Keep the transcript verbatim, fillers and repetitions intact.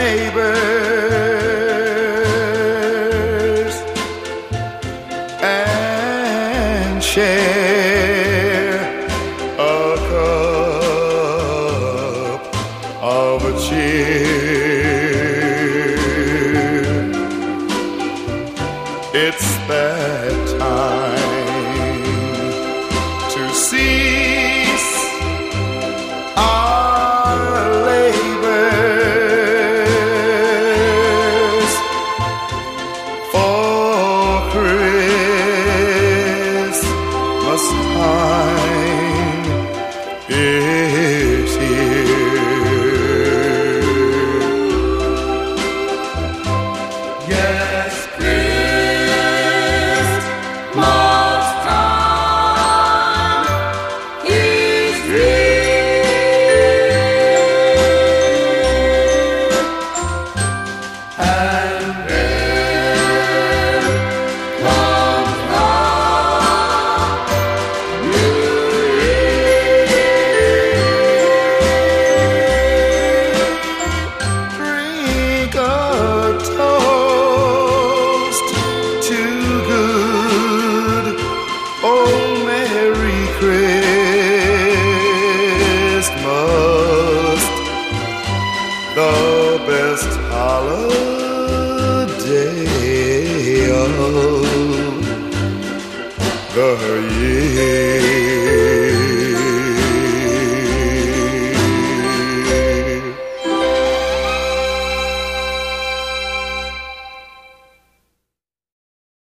neighbors and share a cup of cheer. It's that time to cease our labors, for Christmas time is here. Yes, Christmas time is here, and then comes the new year. Drink a toast to good old Merry Christmas, the best holiday of the year.